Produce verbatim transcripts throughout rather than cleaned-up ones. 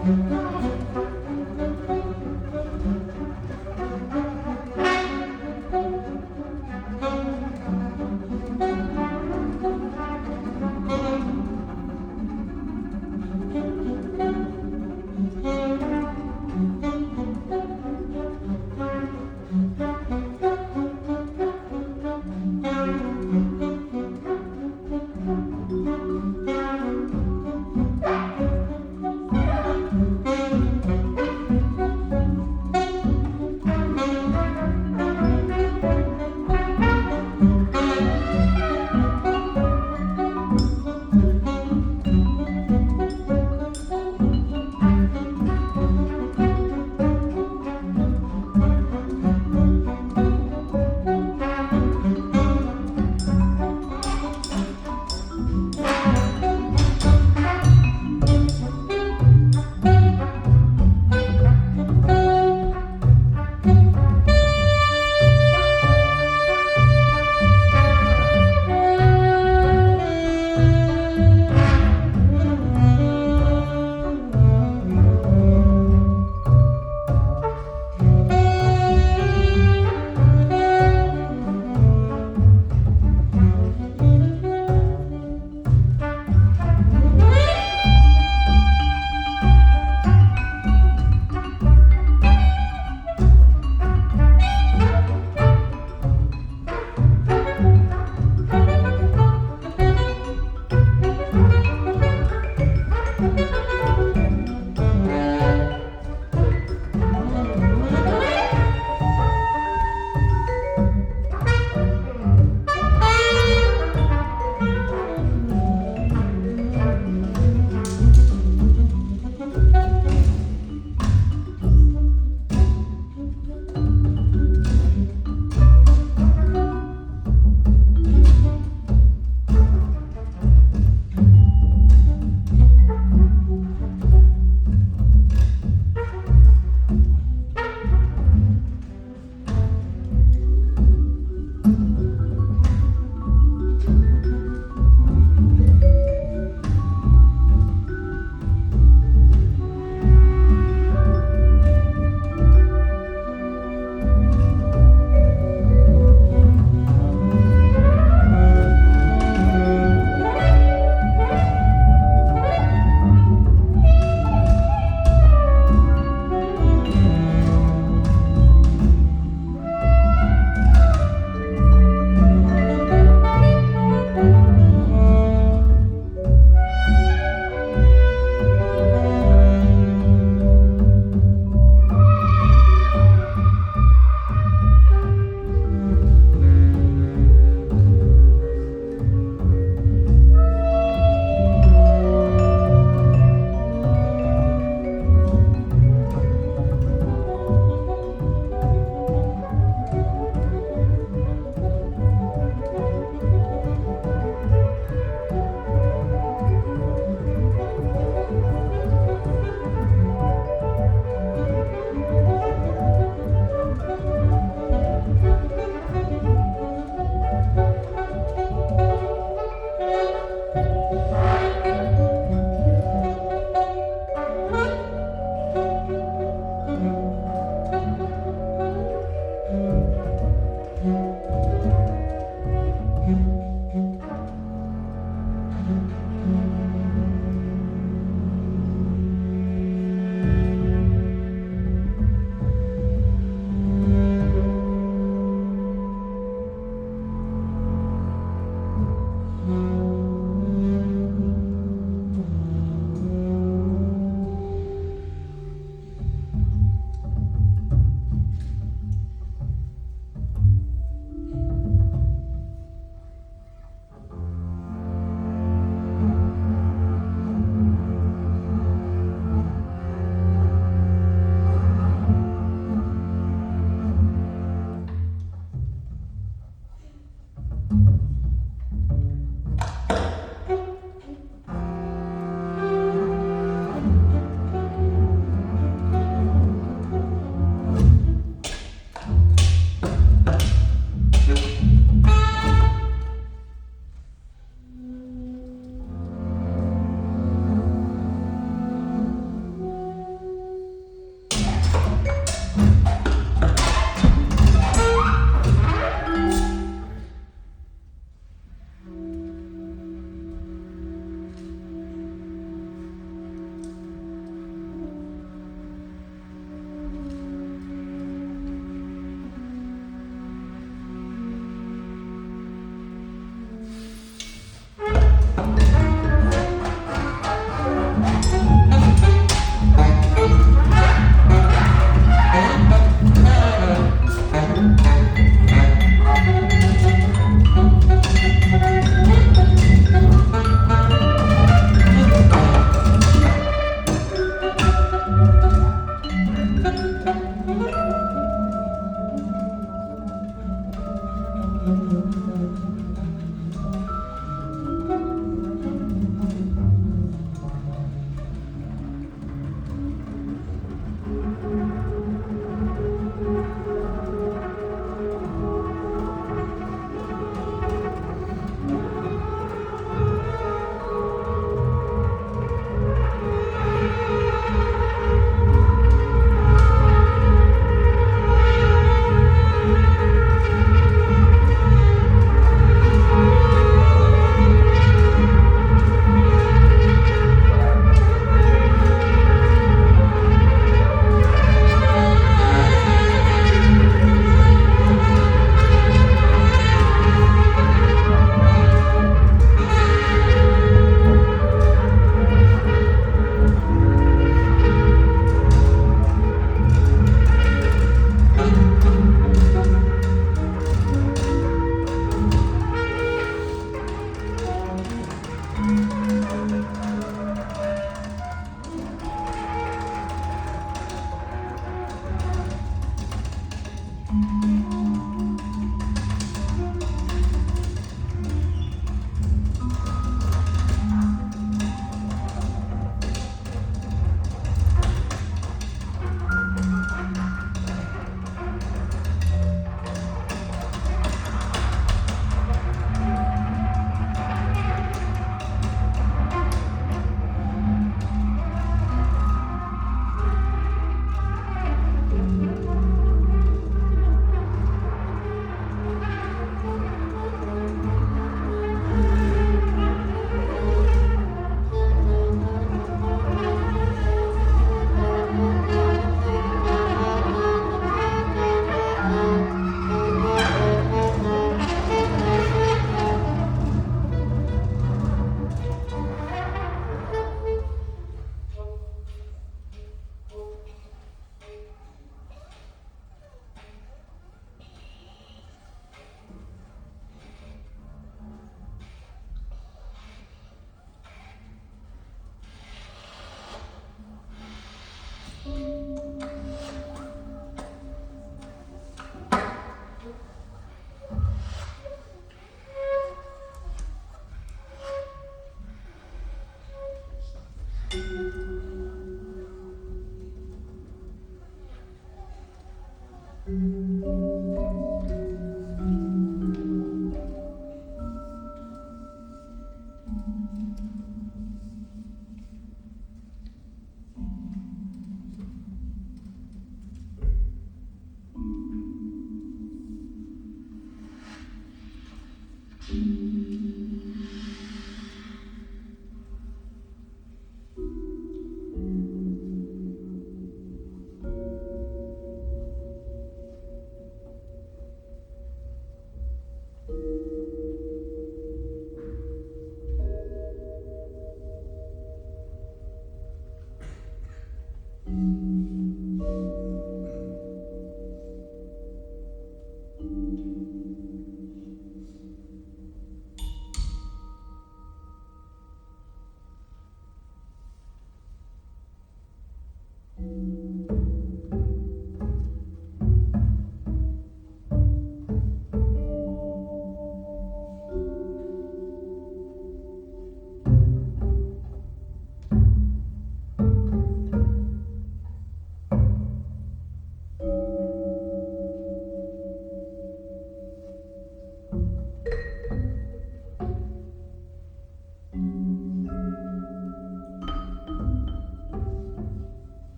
Thank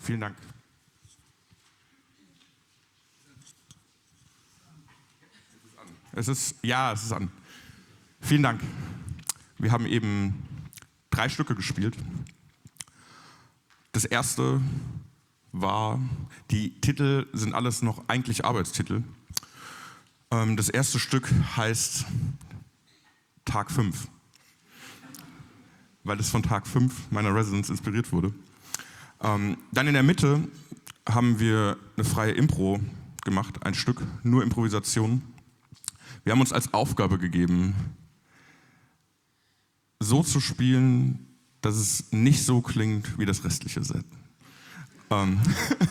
Vielen Dank. Es ist, ja, es ist an. Vielen Dank. Wir haben eben drei Stücke gespielt. Das erste war, die Titel sind alles noch eigentlich Arbeitstitel. Das erste Stück heißt Tag fünf, weil es von Tag fünf meiner Residence inspiriert wurde. Dann in der Mitte haben wir eine freie Impro gemacht, ein Stück, nur Improvisation. Wir haben uns als Aufgabe gegeben, so zu spielen, dass es nicht so klingt wie das restliche Set. Ähm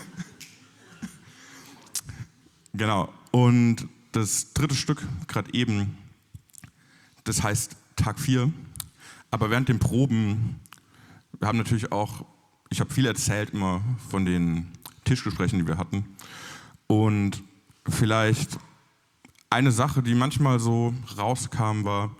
genau. Und das dritte Stück, gerade eben, das heißt Tag vier. Aber während den Proben, wir haben natürlich auch, ich habe viel erzählt immer von den Tischgesprächen, die wir hatten. Und vielleicht eine Sache, die manchmal so rauskam, war,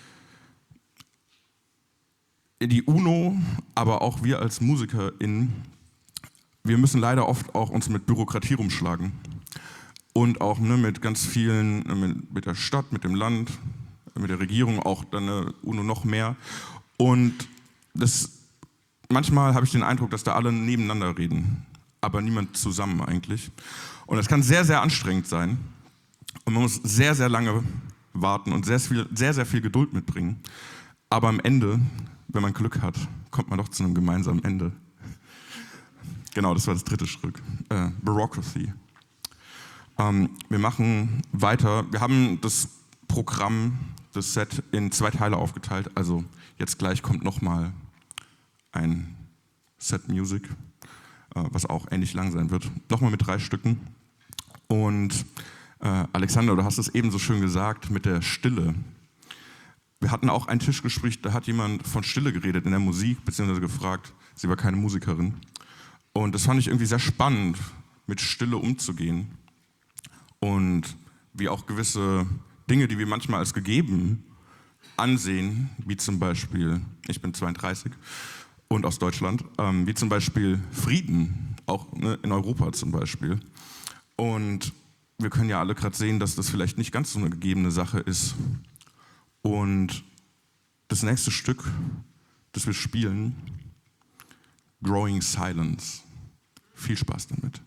die UNO, aber auch wir als MusikerInnen, wir müssen leider oft auch uns mit Bürokratie rumschlagen. Und auch ne, mit ganz vielen, mit, mit der Stadt, mit dem Land, mit der Regierung, auch dann der UNO noch mehr. Und das, manchmal habe ich den Eindruck, dass da alle nebeneinander reden, aber niemand zusammen eigentlich. Und das kann sehr, sehr anstrengend sein. Und man muss sehr, sehr lange warten und sehr, viel, sehr, sehr viel Geduld mitbringen. Aber am Ende, wenn man Glück hat, kommt man doch zu einem gemeinsamen Ende. Genau, das war das dritte Stück. Äh, Bureaucracy. Ähm, wir machen weiter. Wir haben das Programm, das Set in zwei Teile aufgeteilt. Also jetzt gleich kommt nochmal ein Set Music, äh, was auch ähnlich lang sein wird. Nochmal mit drei Stücken. Und äh, Alexander, du hast es eben so schön gesagt, mit der Stille. Wir hatten auch ein Tischgespräch, da hat jemand von Stille geredet in der Musik, beziehungsweise gefragt, sie war keine Musikerin. Und das fand ich irgendwie sehr spannend, mit Stille umzugehen. Und wie auch gewisse Dinge, die wir manchmal als gegeben ansehen, wie zum Beispiel, ich bin zweiunddreißig und aus Deutschland, ähm, wie zum Beispiel Frieden, auch ne, in Europa zum Beispiel. Und wir können ja alle gerade sehen, dass das vielleicht nicht ganz so eine gegebene Sache ist. Und das nächste Stück, das wir spielen, Growing Silence. Viel Spaß damit.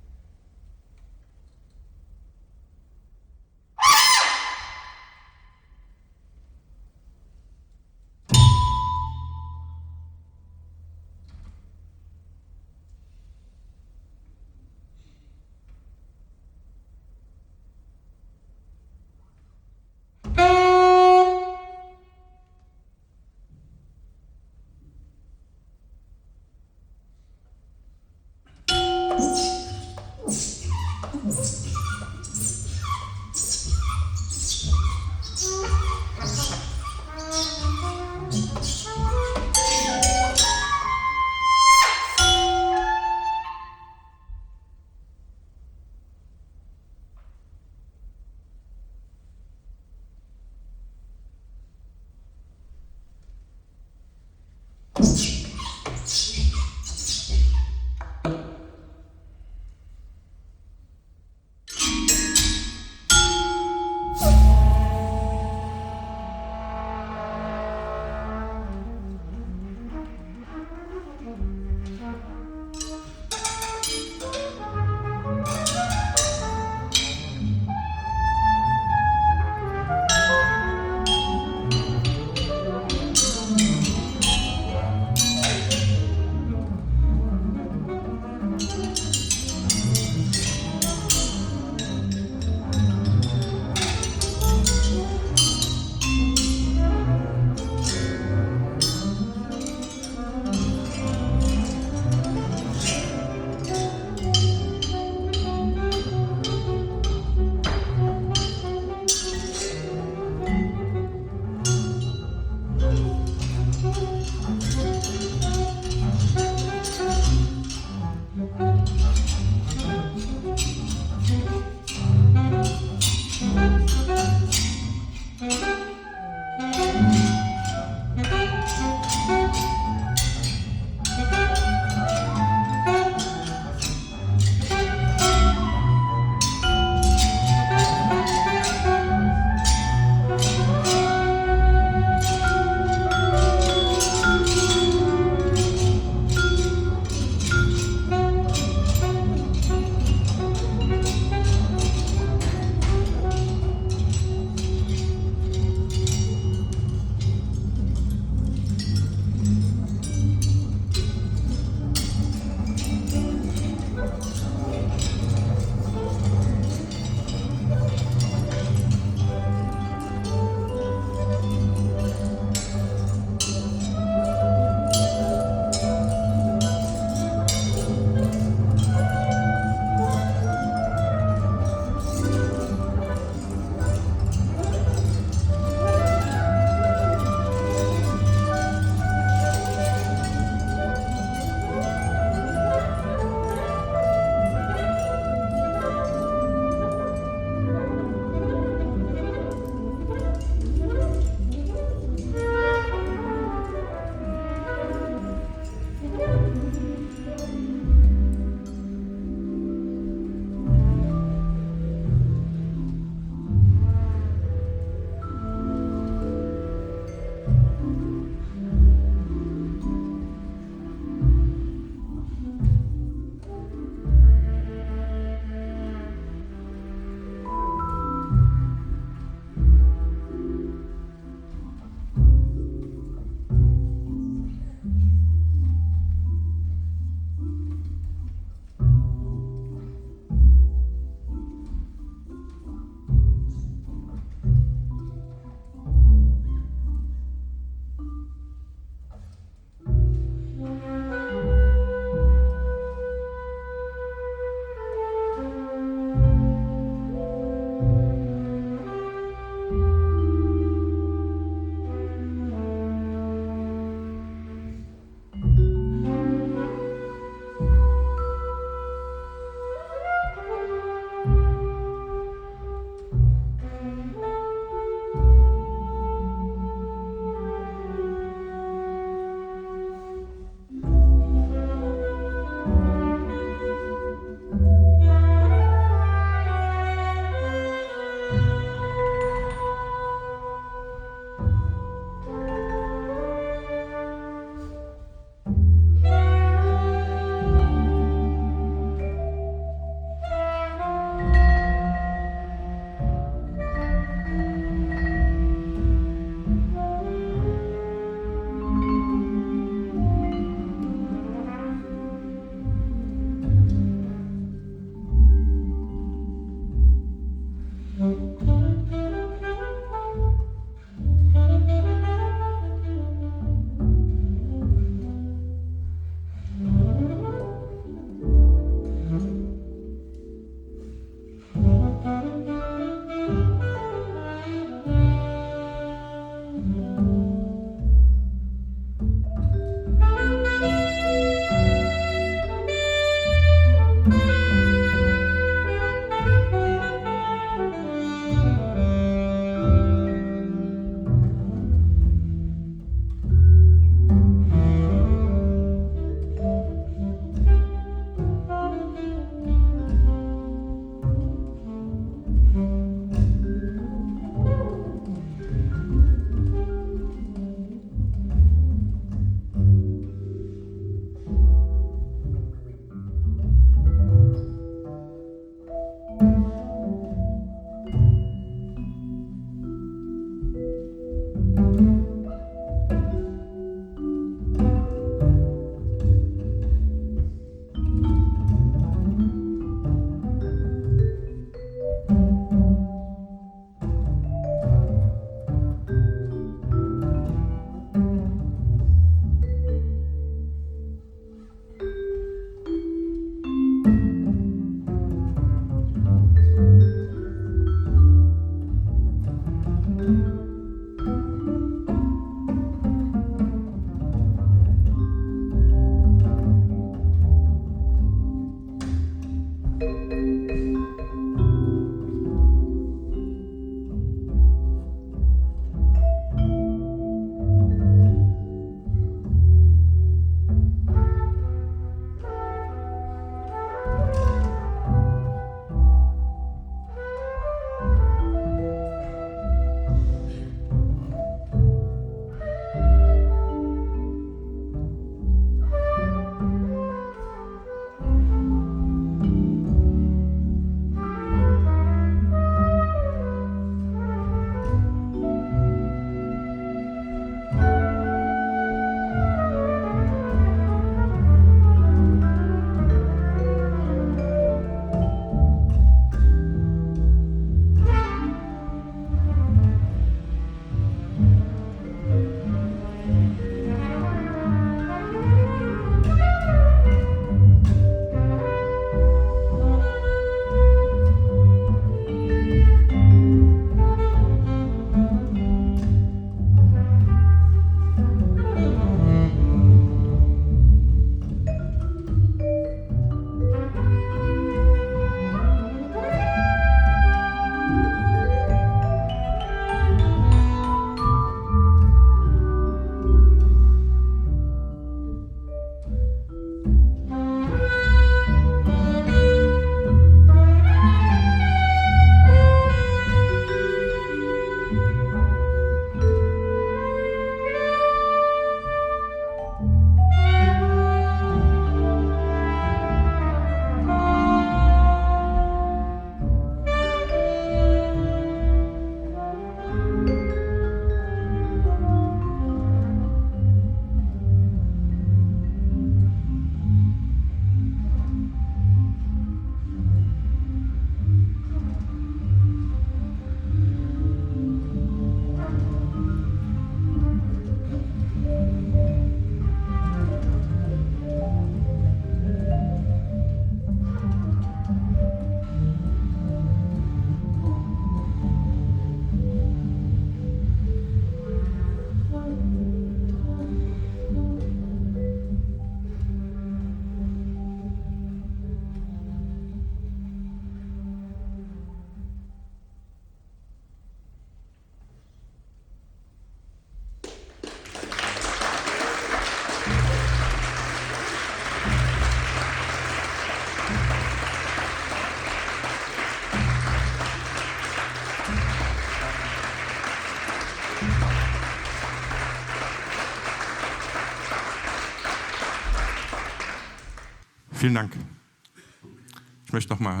Vielen Dank. Ich möchte nochmal,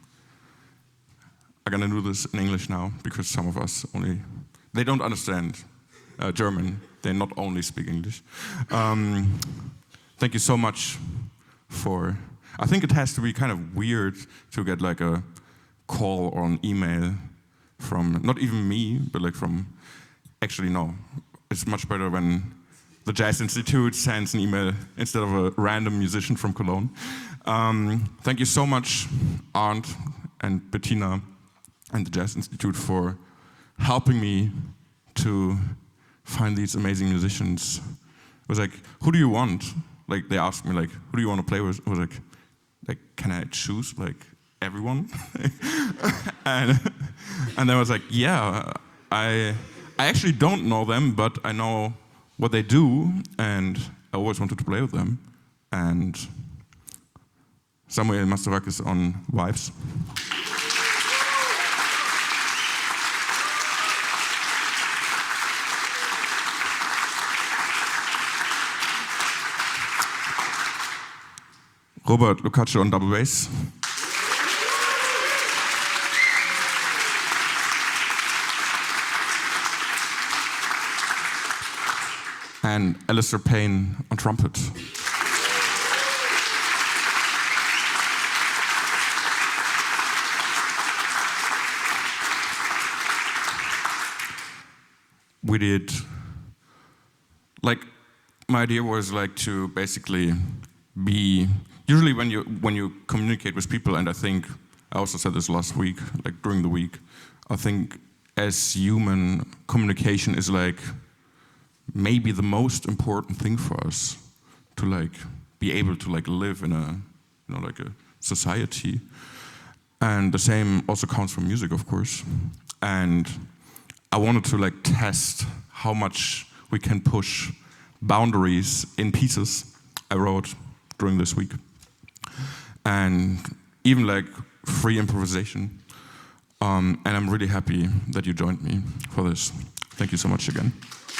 I'm gonna do this in English now, because some of us only, they don't understand uh, German. They not only speak English. Um, thank you so much for, I think it has to be kind of weird to get like a call or an email from, not even me, but like from, actually no, it's much better when the Jazz Institute sends an email instead of a random musician from Cologne. Um, thank you so much, Arndt and Bettina and the Jazz Institute, for helping me to find these amazing musicians. It was like, who do you want? Like, they asked me, like, who do you want to play with? I was like, like, can I choose, like, everyone? and, and then I was like, yeah, I, I actually don't know them, but I know what they do, and I always wanted to play with them. And Samuel Mastorakis on Vibes. Robert Lukacs on double bass. And Alistair Payne on trumpet. We did, like, my idea was like to basically be, usually when you when you communicate with people, and I think I also said this last week, like during the week, I think as human, communication is like maybe the most important thing for us to like be able to like live in a, you know, like a society. And the same also counts for music, of course. And I wanted to like test how much we can push boundaries in pieces I wrote during this week. And even like free improvisation. Um, and I'm really happy that you joined me for this. Thank you so much again.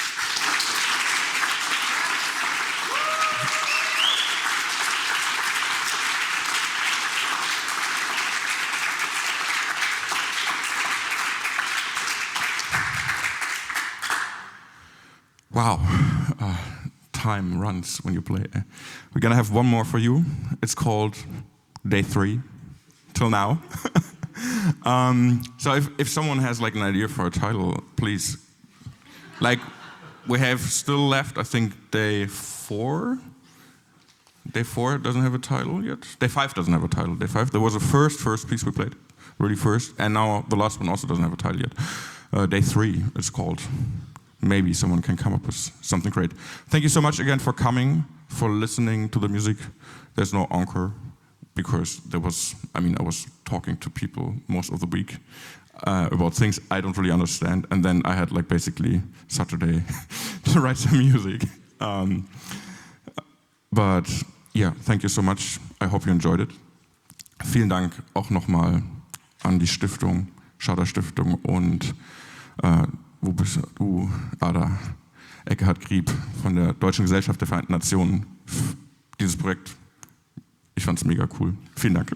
Wow, uh, time runs when you play. We're gonna have one more for you. It's called Day Three, till now. um, so if, if someone has like an idea for a title, please. Like, we have still left, I think, Day Four. Day Four doesn't have a title yet. Day Five doesn't have a title. Day Five, there was a first, first piece we played, really first, and now the last one also doesn't have a title yet. Uh, Day Three, it's called. Maybe someone can come up with something great. Thank you so much again for coming, for listening to the music. There's no encore, because there was, I mean, I was talking to people most of the week uh, about things I don't really understand, and then I had like basically Saturday to write some music. Um, but yeah, thank you so much. I hope you enjoyed it. Vielen Dank auch nochmal an die Stiftung, Schader Stiftung und äh, wo bist du? Ah, da. Eckhard Grieb von der Deutschen Gesellschaft der Vereinten Nationen. Dieses Projekt, ich fand es mega cool. Vielen Dank.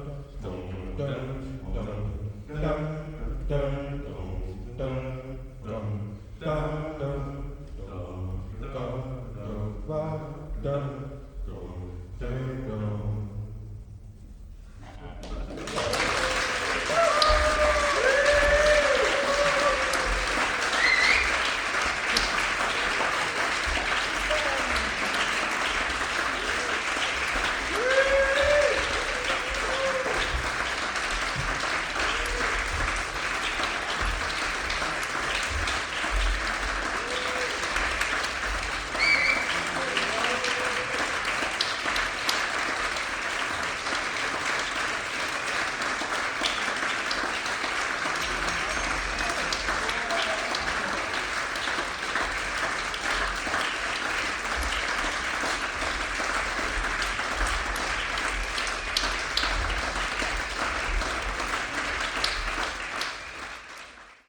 dun, dun, dun, dun, dun, dun,